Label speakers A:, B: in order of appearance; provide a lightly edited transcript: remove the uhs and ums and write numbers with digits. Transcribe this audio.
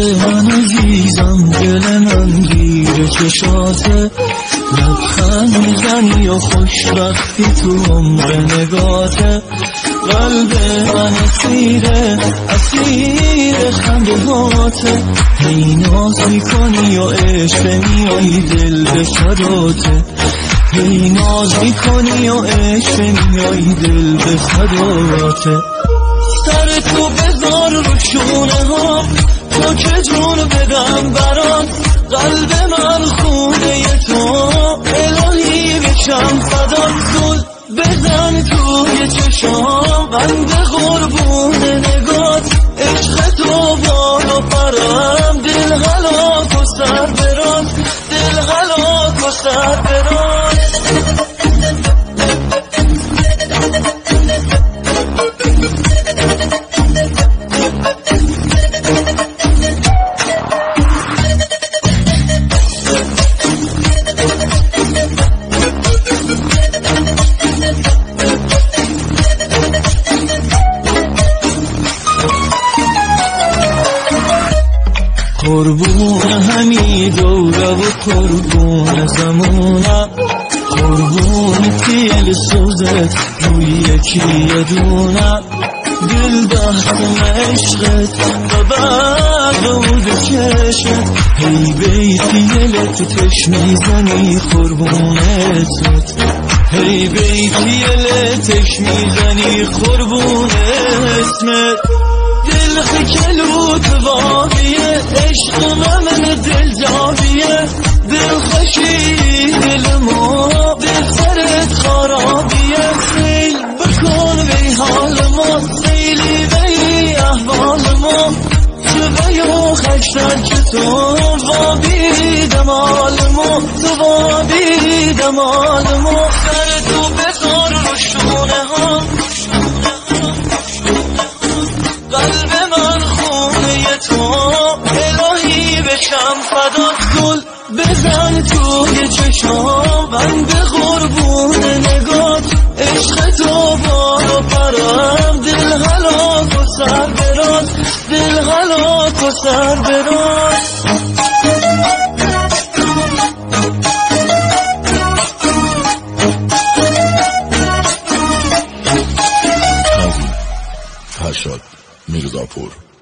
A: من عزیزم دل من گیر چشاته، لبخند میزنی و خوشبختی تو عمر نگاته، قلب من اسیر خنده هاته، هی ناز میکنی و عشق میایی دل به فداته، هی ناز میکنی و عشق میایی دل به فداته. سر تو بذار رو شونه ها تا که جون بدم برات، قلب من خونه تو الهی بشم فدات، گل بزن توی چشام بند قربون نگات، عشق تو بالا پرم دل هلاک و سر برات، دل هلاک و سر برات. قربون همی دوره و قربون زمونه، قربون تیل سوزت روی یکی دونه، دل بحثم عشقت و بعد چشت، هی بیتی لطفش میزنی قربونت، هی بیتی لطفش میزنی قربون اسمت، دل خکلوت واقعیه، عشق من دل جاویه، دل خوشی دل ما دل سرت خرابیه، سیل بکن بی حال ما، سیلی بی احوال ما، تو بیو خشتر چطور وابی دمال ما، تو وابی دمال ما. سر تو بذار رو شونه ها، قلب من خونه تو الهی بشم فدات، گل بزن توی چشام بند قربون نگات، عشق تو بالا پرم دل هلاک و سر برات، دل هلاک و سر برات.
B: فرشاد میرزاپور.